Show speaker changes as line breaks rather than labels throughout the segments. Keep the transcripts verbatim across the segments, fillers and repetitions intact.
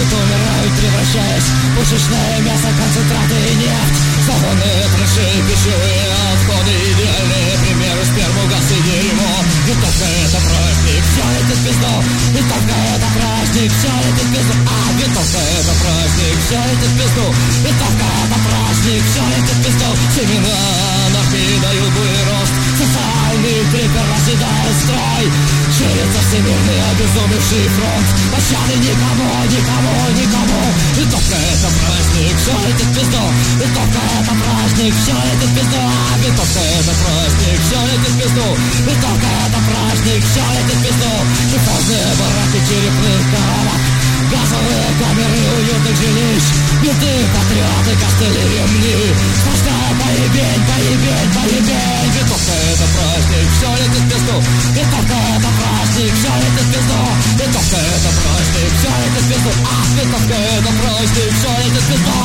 умирают, умирают, превращаясь в пушечное мясо, концентраты и нефть. Сломанные траншеи, пищевые отходы, идеальные примеры, сперму, газ и дерьмо. Винтовка — это праздник, все летит в пизду. Винтовка — это праздник, все летит в пизду. А, винтовка — это праздник, все летит в пизду. Винтовка — это праздник, все летит в пизду. Семена анархии дают буйный рост, социальный трипер оседает строй. Ширится всемирный обезумевший фронт, пощады никому, никому, никому. Винтовка — это праздник, все летит в пизду. Винтовка — это праздник, все летит в пизду. А, винтовка — это праздник, все летит в пизду. Винтовка — это праздник, все летит в пизду. Шифрозные бараки черепных коробок, газовые камеры уютных жилищ, биты, патриоты, костыли, ремни. Сплошная поебень, поебень, поебень. Винтовка — это праздник, все летит в пизду. Винтовка — это праздник, все летит в пизду. Винтовка — это праздник, все летит в пизду. А, винтовка — это праздник, все летит в пизду.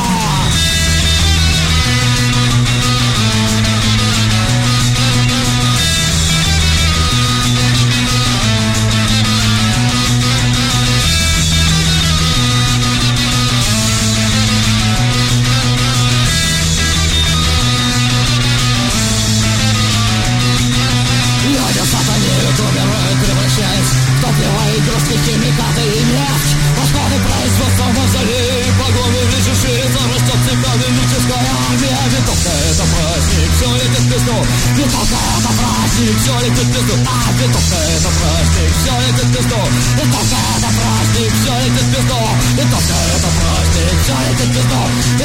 Умирают, превращаясь в топливо, игрушки, химикаты и нефть. Расходы производства в мавзолее, погоны в лишь ширится, растет психологическая армия. Винтовка — это праздник, все летит в пизду. Винтовка — это праздник, все летит в пизду. А, винтовка — это праздник, все летит в пизду. Винтовка — это праздник, все летит в пизду. Винтовка — это праздник, все летит в пизду.